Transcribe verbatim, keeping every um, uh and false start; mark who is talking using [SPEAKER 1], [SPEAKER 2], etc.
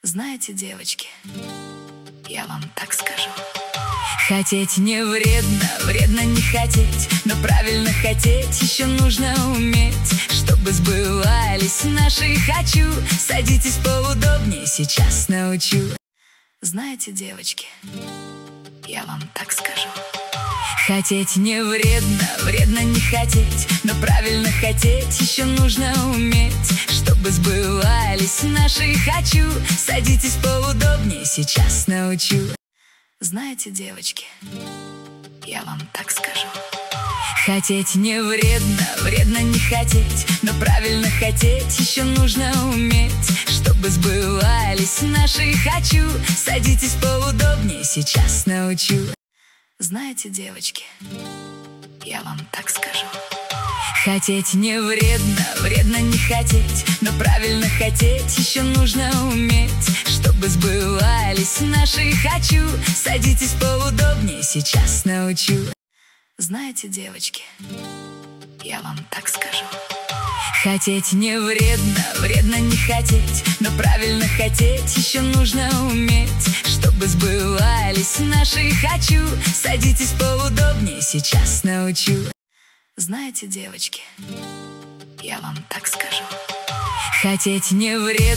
[SPEAKER 1] Знаете, девочки, я вам так скажу. Хотеть не вредно, вредно не хотеть, но правильно хотеть еще нужно уметь, чтобы сбывались наши «хочу». Садитесь поудобнее, сейчас научу. Знаете, девочки, я вам так скажу. Хотеть не вредно, вредно не хотеть, но правильно хотеть еще нужно уметь, чтобы сбывались наши «хочу». Садитесь поудобнее, сейчас научу. Знаете, девочки, я вам так скажу. Хотеть не вредно, вредно не хотеть, но правильно хотеть еще нужно уметь, чтобы сбывались наши «хочу». Садитесь поудобнее, сейчас научу. Знаете, девочки, я вам так скажу. Хотеть не вредно, вредно не хотеть, но правильно хотеть еще нужно уметь, чтобы сбывались наши «хочу». Садитесь поудобнее, сейчас научу. Знаете, девочки, я вам так скажу. Хотеть не вредно, вредно не хотеть, но правильно хотеть еще нужно уметь, чтобы сбывались наши «хочу». Садитесь поудобнее, сейчас научу. Знаете, девочки, я вам так скажу. Хотеть не вредно.